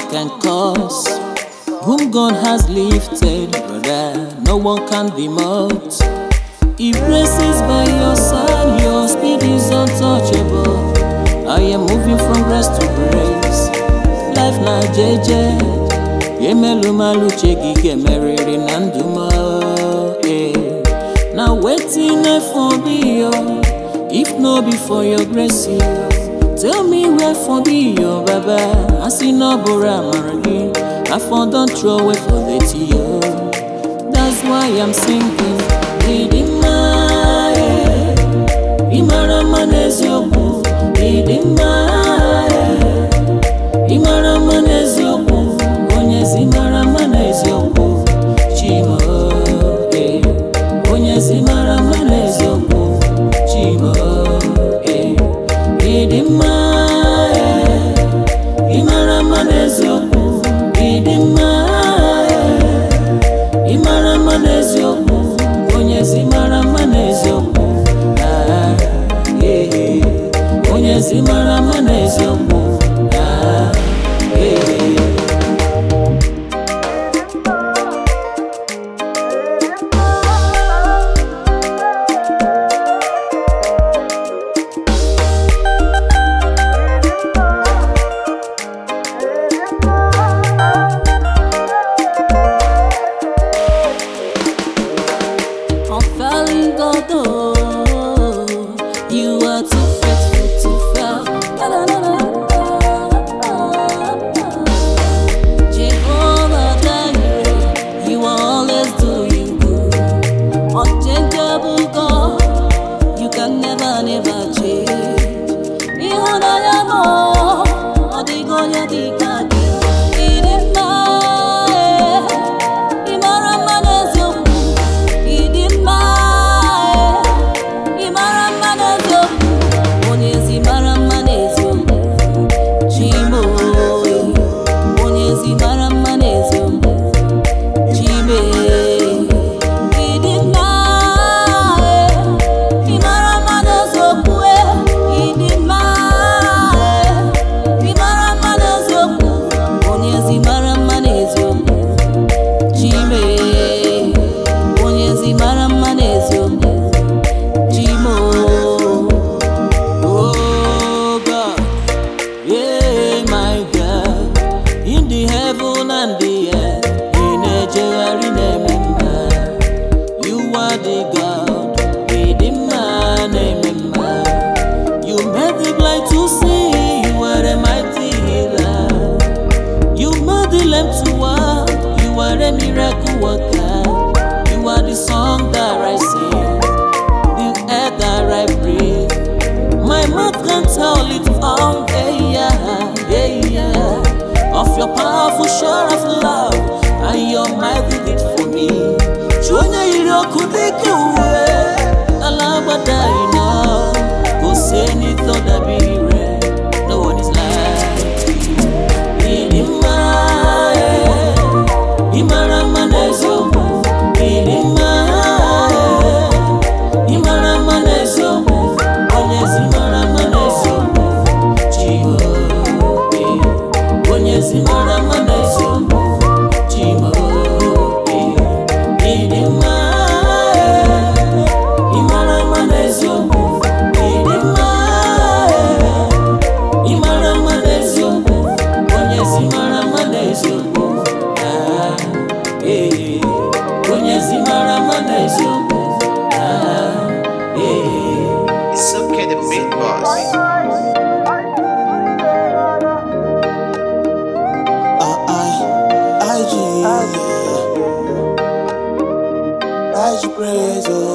can cause. Whom God has lifted, brother, no one can be mocked. If grace is by your side, your speed is untouchable. I am moving from grace to grace. Life na jeje, yemelu malu chegi kemeriri nanduma. Now waiting for me, if no be for your grace, tell me where for me, Baba. I see no bora maragi, I found don't throw away for the tear. That's why I'm singing. Imara manezioku, Imara manezioku, Onyezi mara manezioku, Chimo, Onyezi mara manezioku, Chimo, Imara manezioku, Imara manezioku, Onyezi mara manezioku. Onyezi mara manezioku. I'm falling God, you are too faithful to fail. Jehovah Jireh, you are always doing good. Unchangeable God, you can never change. Ihunayamo, odigonya dikaki. Heaven and the earth, in a Jerry remember. You are the God, the man, remember. You made the blind to see, you are a mighty healer. You made the lamb to walk, you are a miracle worker. You are the song that I sing, the air that I breathe. My mouth can't tell it all, of your powerful shore of love and your mighty deed for me. Chunya irokudikuwe, alabada ina, kuseni toda bire. No one is like you. Imara manezioku, Imara manezioku, Onyezi mara manezioku, Chimo. Onyezi mara manezioku, Chimo, Imara manezioku, Imara manezioku, Onyezi mara manezioku, Onyezi mara manezioku, It's okay, the big boss. I praise, oh.